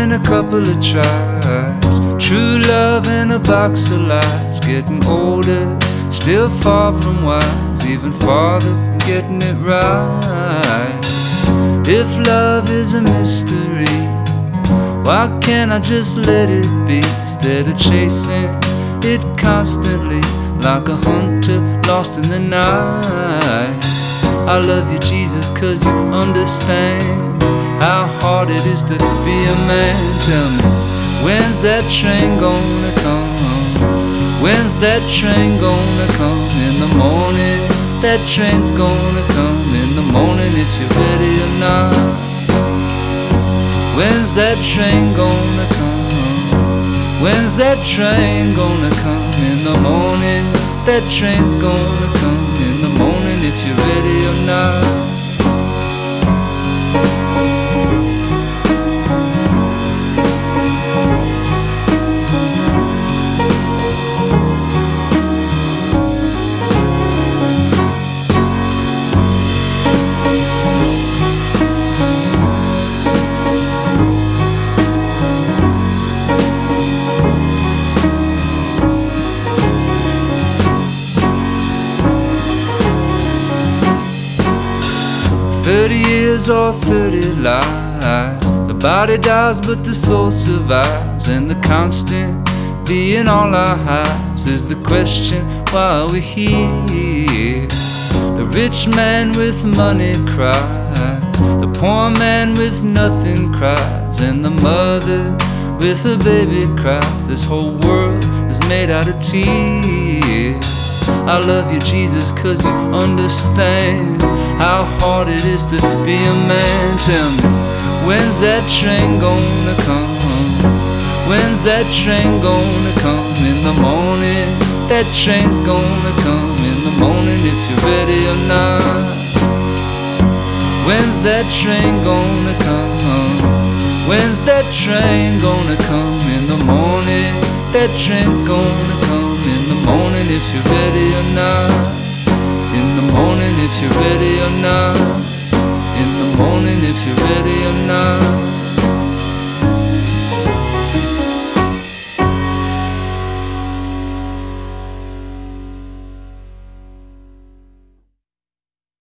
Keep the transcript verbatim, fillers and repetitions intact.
and a couple of tries. True love and a box of lies. Getting older, still far from wise, even farther from getting it right. If love is a mystery, why can't I just let it be, instead of chasing it constantly like a hunter lost in the night? I love you, Jesus, cause you understand how hard it is to be a man. Tell me, when's that train gonna come? When's that train gonna come? In the morning, that train's gonna come. In the morning, if you're ready or not. When's that train gonna come? When's that train gonna come? In the morning, that train's gonna come. In the morning, if you're ready or not. Thirty years or thirty lives, the body dies but the soul survives. And the constant being all our lives is the question, why are we here? The rich man with money cries, the poor man with nothing cries, and the mother with a baby cries. This whole world is made out of tears. I love you, Jesus, cause you understand how hard it is to be a man. Tell me, when's that train gonna come? When's that train gonna come? In the morning, that train's gonna come. In the morning, if you're ready or not. When's that train gonna come? When's that train gonna come? In the morning, that train's gonna come. In the morning, if you're ready or not. In the morning, if you're ready or not.